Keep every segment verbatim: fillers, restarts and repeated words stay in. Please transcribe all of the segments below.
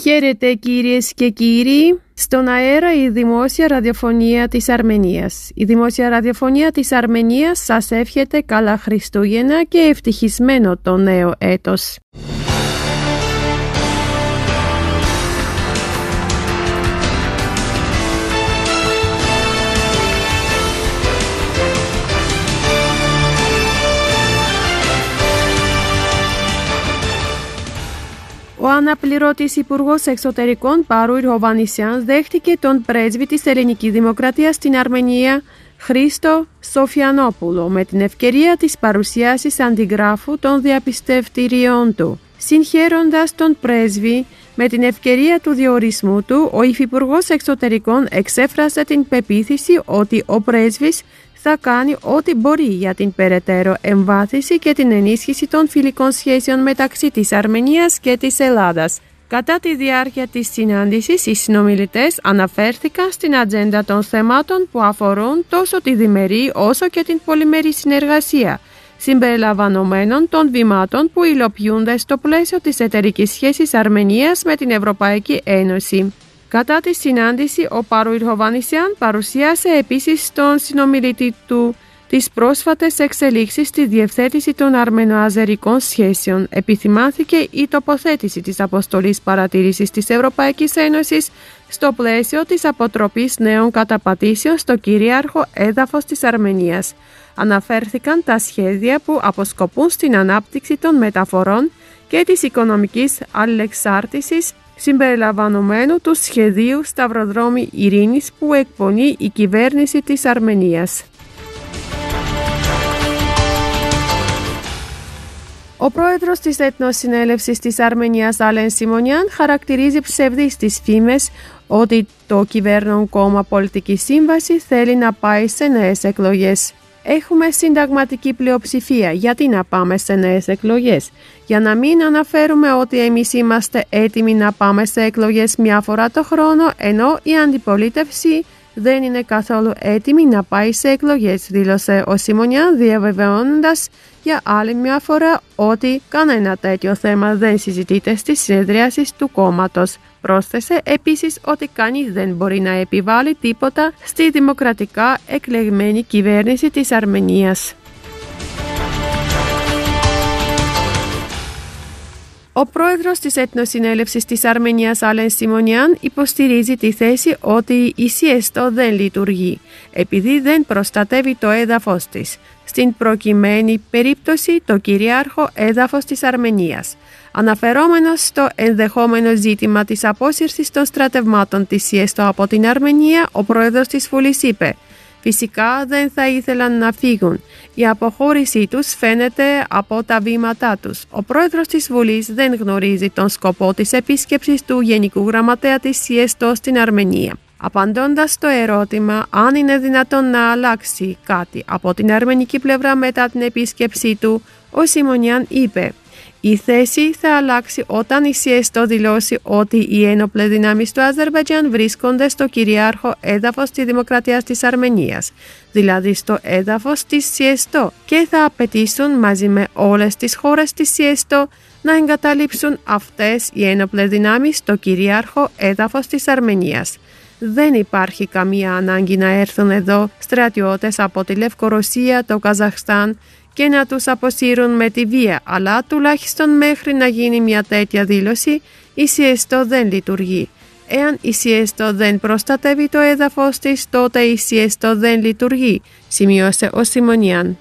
Χαίρετε κυρίες και κύριοι, στον αέρα η Δημόσια Ραδιοφωνία της Αρμενίας. Η Δημόσια Ραδιοφωνία της Αρμενίας σας εύχεται καλά Χριστούγεννα και ευτυχισμένο το νέο έτος. Ο αναπληρωτής Υπουργός Εξωτερικών Παρούι Χοβαννησιάν δέχτηκε τον πρέσβη της Ελληνικής Δημοκρατίας στην Αρμενία, Χρήστο Σοφιανόπουλο, με την ευκαιρία της παρουσίασης αντιγράφου των διαπιστευτηριών του. Συγχαίροντας τον πρέσβη, με την ευκαιρία του διορισμού του, ο Υφυπουργός Εξωτερικών εξέφρασε την πεποίθηση ότι ο πρέσβης θα κάνει ό,τι μπορεί για την περαιτέρω εμβάθυνση και την ενίσχυση των φιλικών σχέσεων μεταξύ της Αρμενίας και της Ελλάδας. Κατά τη διάρκεια της συνάντησης, οι συνομιλητές αναφέρθηκαν στην ατζέντα των θεμάτων που αφορούν τόσο τη διμερή όσο και την πολυμερή συνεργασία, συμπεριλαμβανομένων των βημάτων που υλοποιούνται στο πλαίσιο της εταιρικής σχέσης Αρμενίας με την Ευρωπαϊκή Ένωση. Κατά τη συνάντηση, ο Παρούι Χοβαννησιάν παρουσίασε επίσης στον συνομιλητή του τις πρόσφατες εξελίξεις στη διευθέτηση των αρμενο-αζερικών σχέσεων. Επιθυμάθηκε η τοποθέτηση της αποστολής παρατήρησης της Ευρωπαϊκής Ένωσης στο πλαίσιο της αποτροπής νέων καταπατήσεων στο κυρίαρχο έδαφος της Αρμενίας. Αναφέρθηκαν τα σχέδια που αποσκοπούν στην ανάπτυξη των μεταφορών και της οικονομικής αλληλεξάρτησης, συμπεριλαμβανομένου του σχεδίου Σταυροδρόμι Ειρήνης που εκπονεί η κυβέρνηση της Αρμενίας. Ο πρόεδρος της Εθνοσυνέλευσης της Αρμενίας, Άλεν Σιμονιάν, χαρακτηρίζει ψευδείς τις φήμες ότι το κυβέρνον κόμμα Πολιτική Σύμβαση θέλει να πάει σε νέες εκλογές. Έχουμε συνταγματική πλειοψηφία. Γιατί να πάμε σε νέες εκλογές? Για να μην αναφέρουμε ότι εμείς είμαστε έτοιμοι να πάμε σε εκλογές μια φορά το χρόνο, ενώ η αντιπολίτευση δεν είναι καθόλου έτοιμη να πάει σε εκλογές, δήλωσε ο Σιμονιάν, διαβεβαιώνοντας για άλλη μια φορά ότι κανένα τέτοιο θέμα δεν συζητείται στις συνεδριάσεις του κόμματος. Πρόσθεσε επίσης ότι κανείς δεν μπορεί να επιβάλλει τίποτα στη δημοκρατικά εκλεγμένη κυβέρνηση της Αρμενίας. Ο πρόεδρος της Εθνοσυνέλευσης της Αρμενίας, Άλεν Σιμονιάν, υποστηρίζει τη θέση ότι η ΣΥΕΣΤΟ δεν λειτουργεί, επειδή δεν προστατεύει το έδαφος της. Στην προκειμένη περίπτωση το κυρίαρχο έδαφος της Αρμενίας. Αναφερόμενος στο ενδεχόμενο ζήτημα της απόσυρσης των στρατευμάτων της ΣΥΕΣΤΟ από την Αρμενία, ο πρόεδρος της Βουλής είπε: «Φυσικά δεν θα ήθελαν να φύγουν. Η αποχώρησή τους φαίνεται από τα βήματά τους». Ο πρόεδρος της Βουλής δεν γνωρίζει τον σκοπό της επίσκεψης του Γενικού Γραμματέα της ΣΥΕΣΤΟ στην Αρμενία. Απαντώντας στο ερώτημα αν είναι δυνατόν να αλλάξει κάτι από την αρμενική πλευρά μετά την επίσκεψή του, ο Σιμονιάν είπε: «Η θέση θα αλλάξει όταν η ΣΥΕΣΤΟ δηλώσει ότι οι ένοπλες δυνάμεις του Αζερμπαϊτζάν βρίσκονται στο κυρίαρχο έδαφος της Δημοκρατίας της Αρμενίας, δηλαδή στο έδαφος της ΣΥΕΣΤΟ, και θα απαιτήσουν μαζί με όλες τις χώρες της ΣΥΕΣΤΟ να εγκαταλείψουν αυτές οι ένοπλες δυνάμεις στο κυρίαρχο έδαφος της Αρμενίας. Δεν υπάρχει καμία ανάγκη να έρθουν εδώ στρατιώτες από τη Λευκορωσία, το Καζαχστάν και να τους αποσύρουν με τη βία, αλλά τουλάχιστον μέχρι να γίνει μια τέτοια δήλωση η ΣΥΕΣΤΟ δεν λειτουργεί. Εάν η ΣΥΕΣΤΟ δεν προστατεύει το έδαφος της, τότε η ΣΥΕΣΤΟ δεν λειτουργεί», σημείωσε ο Σιμονιάν.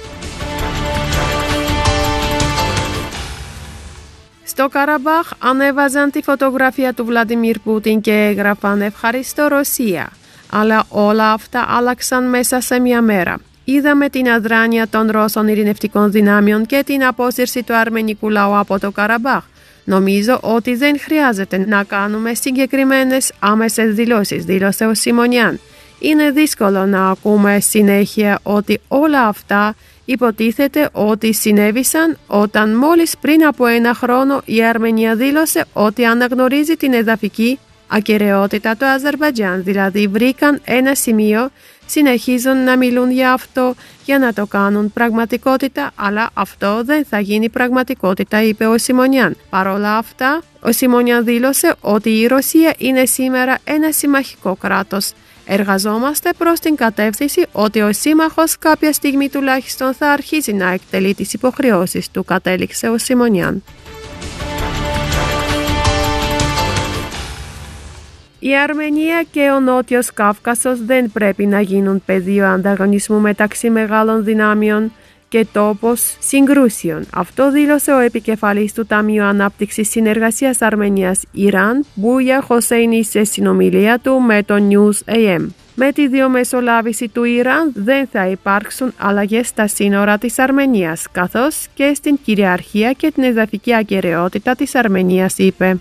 Στο Καραμπάχ ανέβαζαν τη φωτογραφία του Βλαντιμίρ Πούτιν και έγραφαν «Ευχαριστώ Ρωσία». Αλλά όλα αυτά άλλαξαν μέσα σε μια μέρα. Είδαμε την αδράνεια των Ρώσων ειρηνευτικών δυνάμεων και την απόσυρση του αρμενικού λαού από το Καραμπάχ. Νομίζω ότι δεν χρειάζεται να κάνουμε συγκεκριμένες άμεσες δηλώσεις, δήλωσε ο Σιμονιάν. Είναι δύσκολο να ακούμε συνέχεια ότι όλα αυτά υποτίθεται ότι συνέβησαν όταν μόλις πριν από ένα χρόνο η Αρμενία δήλωσε ότι αναγνωρίζει την εδαφική ακεραιότητα του Αζερμπαϊτζάν, δηλαδή βρήκαν ένα σημείο συνεχίζουν να μιλούν για αυτό για να το κάνουν πραγματικότητα, αλλά αυτό δεν θα γίνει πραγματικότητα, είπε ο Σιμονιάν. Παρ' όλα αυτά, ο Σιμονιάν δήλωσε ότι η Ρωσία είναι σήμερα ένα συμμαχικό κράτος. Εργαζόμαστε προς την κατεύθυνση ότι ο σύμμαχος κάποια στιγμή τουλάχιστον θα αρχίσει να εκτελεί τις υποχρεώσεις του, κατέληξε ο Σιμονιάν. Η Αρμενία και ο Νότιος Κάυκασος δεν πρέπει να γίνουν πεδίο ανταγωνισμού μεταξύ μεγάλων δυνάμεων και τόπος συγκρούσεων. Αυτό δήλωσε ο επικεφαλής του Ταμείου Ανάπτυξης Συνεργασίας Αρμενίας-Ιράν, Μπούια Χοσέινι, σε συνομιλία του με το News έι εμ. Με τη διαμεσολάβηση του Ιράν δεν θα υπάρξουν αλλαγές στα σύνορα της Αρμενίας, καθώς και στην κυριαρχία και την εδαφική ακεραιότητα της Αρμενίας, είπε.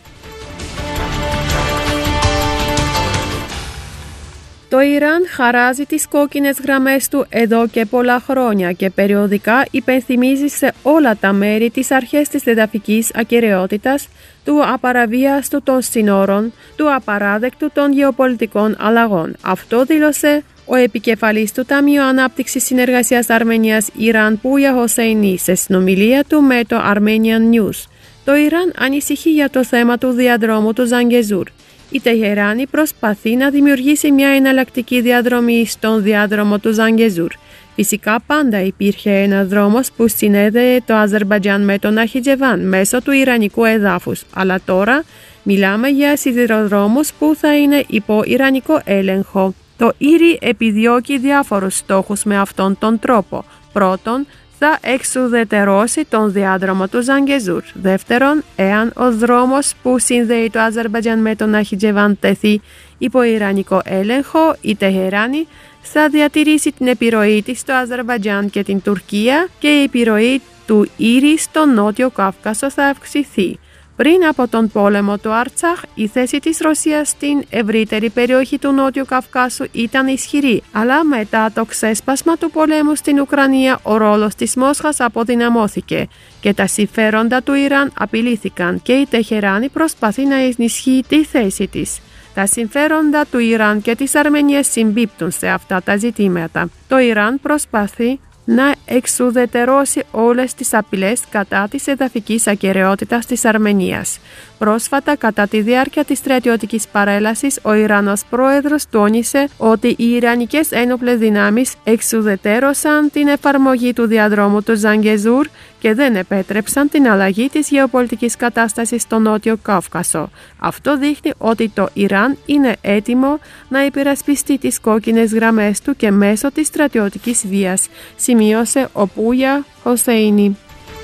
Το Ιράν χαράζει τις κόκκινες γραμμές του εδώ και πολλά χρόνια και περιοδικά υπενθυμίζει σε όλα τα μέρη τις αρχές της εδαφικής ακεραιότητας, του απαραβίαστου των συνόρων, του απαράδεκτου των γεωπολιτικών αλλαγών. Αυτό δήλωσε ο επικεφαλής του Ταμείου Ανάπτυξης Συνεργασίας Αρμενίας-Ιράν, Μπούια Χοσέινι, σε συνομιλία του με το Armenian News. Το Ιράν ανησυχεί για το θέμα του διαδρόμου του Ζαγκεζούρ. Η Τεχεράνη προσπαθεί να δημιουργήσει μια εναλλακτική διαδρομή στον διάδρομο του Ζαγκεζούρ. Φυσικά πάντα υπήρχε ένας δρόμος που συνέδεε το Αζερμπαϊτζάν με τον Ναχιτζεβάν μέσω του Ιρανικού εδάφους, αλλά τώρα μιλάμε για σιδηροδρόμους που θα είναι υπό Ιρανικό έλεγχο. Το Ήρι επιδιώκει διάφορους στόχους με αυτόν τον τρόπο. Πρώτον, θα εξουδετερώσει τον διάδρομο του Ζαγκεζούρ. Δεύτερον, εάν ο δρόμος που συνδέει το Αζερμπαϊτζάν με τον Ναχιτζεβάν τεθεί υπό Ιρανικό έλεγχο, η Τεχεράνη θα διατηρήσει την επιρροή της στο Αζερμπαϊτζάν και την Τουρκία και η επιρροή του Ήρι στο Νότιο Κάυκασο θα αυξηθεί. Πριν από τον πόλεμο του Αρτσάχ, η θέση της Ρωσίας στην ευρύτερη περιοχή του Νότιου Καυκάσου ήταν ισχυρή, αλλά μετά το ξέσπασμα του πολέμου στην Ουκρανία, ο ρόλος της Μόσχας αποδυναμώθηκε και τα συμφέροντα του Ιράν απειλήθηκαν και η Τεχεράνη προσπαθεί να ενισχύει τη θέση της. Τα συμφέροντα του Ιράν και της Αρμενίας συμπίπτουν σε αυτά τα ζητήματα. Το Ιράν προσπαθεί να εξουδετερώσει όλες τις απειλές κατά της εδαφικής ακεραιότητας της Αρμενίας. Πρόσφατα, κατά τη διάρκεια της στρατιωτικής παρέλασης, ο Ιρανός πρόεδρος τόνισε ότι οι Ιρανικές ένοπλες δυνάμεις εξουδετερώσαν την εφαρμογή του διαδρόμου του Ζαγκεζούρ και δεν επέτρεψαν την αλλαγή της γεωπολιτικής κατάστασης στο Νότιο Κάυκασο. Αυτό δείχνει ότι το Ιράν είναι έτοιμο να υπερασπιστεί τις κόκκινες γραμμές του και μέσω της στρατιωτικής βίας, σημείωσε ο Μπούια Χοσέινι.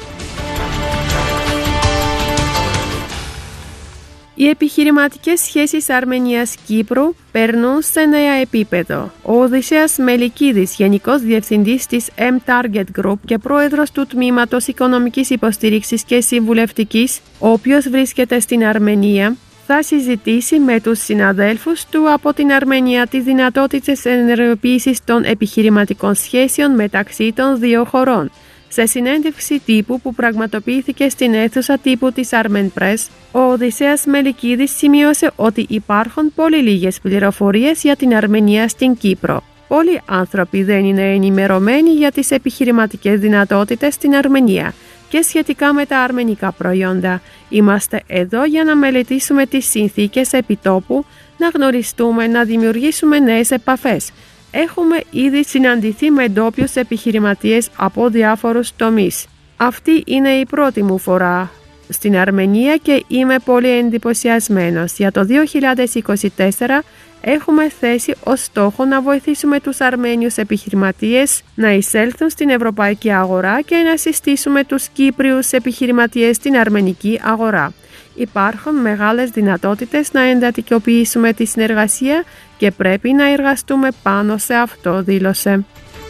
Οι επιχειρηματικές σχέσεις Αρμενίας-Κύπρου περνούν σε νέα επίπεδο. Ο Οδυσσέας Μελικίδης, Γενικός Διευθυντής της M-Target Group και Πρόεδρος του Τμήματος Οικονομικής Υποστήριξης και Συμβουλευτικής, ο οποίος βρίσκεται στην Αρμενία, θα συζητήσει με τους συναδέλφους του από την Αρμενία τις δυνατότητες ενεργοποίησης των επιχειρηματικών σχέσεων μεταξύ των δύο χωρών. Σε συνέντευξη τύπου που πραγματοποιήθηκε στην αίθουσα τύπου της Armen Press, ο Οδυσσέας Μελικίδης σημείωσε ότι υπάρχουν πολύ λίγες πληροφορίες για την Αρμενία στην Κύπρο. Πολλοί άνθρωποι δεν είναι ενημερωμένοι για τις επιχειρηματικές δυνατότητες στην Αρμενία και σχετικά με τα αρμενικά προϊόντα. Είμαστε εδώ για να μελετήσουμε τις συνθήκες επιτόπου, να γνωριστούμε, να δημιουργήσουμε νέες επαφές. Έχουμε ήδη συναντηθεί με ντόπιους επιχειρηματίες από διάφορους τομείς. Αυτή είναι η πρώτη μου φορά στην Αρμενία και είμαι πολύ εντυπωσιασμένος. Για το δύο χιλιάδες είκοσι τέσσερα έχουμε θέσει ως στόχο να βοηθήσουμε τους Αρμένιους επιχειρηματίες να εισέλθουν στην ευρωπαϊκή αγορά και να συστήσουμε τους Κύπριους επιχειρηματίες στην αρμενική αγορά. Υπάρχουν μεγάλες δυνατότητες να εντατικοποιήσουμε τη συνεργασία και πρέπει να εργαστούμε πάνω σε αυτό, δήλωσε.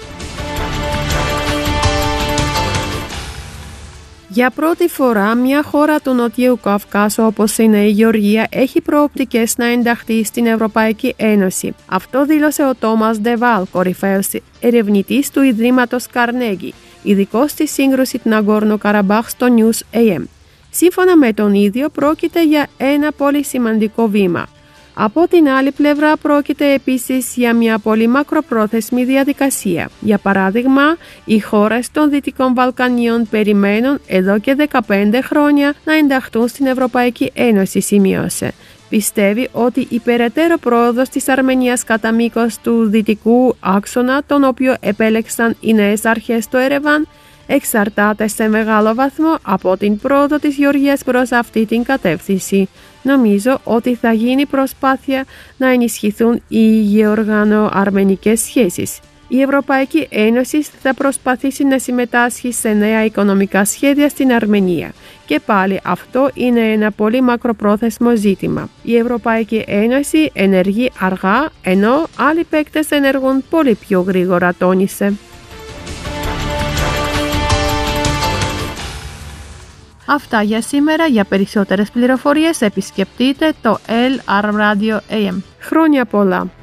Για πρώτη φορά, μια χώρα του Νοτιού Καυκάσου όπως είναι η Γεωργία έχει προοπτικές να ενταχθεί στην Ευρωπαϊκή Ένωση. Αυτό δήλωσε ο Τόμας Ντεβάλ, κορυφαίος ερευνητής του Ιδρύματος Καρνέγι, ειδικός στη σύγκρουση του Ναγκόρνο Καραμπάχ στο News έι εμ. Σύμφωνα με τον ίδιο, πρόκειται για ένα πολύ σημαντικό βήμα. Από την άλλη πλευρά πρόκειται επίσης για μια πολύ μακροπρόθεσμη διαδικασία. Για παράδειγμα, οι χώρες των Δυτικών Βαλκανίων περιμένουν εδώ και δεκαπέντε χρόνια να ενταχθούν στην Ευρωπαϊκή Ένωση, σημείωσε. Πιστεύει ότι η περαιτέρω πρόοδος της Αρμενίας κατά μήκος του δυτικού άξονα, τον οποίο επέλεξαν οι νέες αρχές στο Ερεβάν, εξαρτάται σε μεγάλο βαθμό από την πρόοδο της Γεωργίας προς αυτή την κατεύθυνση. Νομίζω ότι θα γίνει προσπάθεια να ενισχυθούν οι γεωργανο-αρμενικές σχέσεις. Η Ευρωπαϊκή Ένωση θα προσπαθήσει να συμμετάσχει σε νέα οικονομικά σχέδια στην Αρμενία. Και πάλι αυτό είναι ένα πολύ μακροπρόθεσμο ζήτημα. Η Ευρωπαϊκή Ένωση ενεργεί αργά, ενώ άλλοι παίκτες ενεργούν πολύ πιο γρήγορα, τόνισε. Αυτά για σήμερα. Για περισσότερες πληροφορίες επισκεφτείτε το L R Radio έι εμ. Χρόνια πολλά!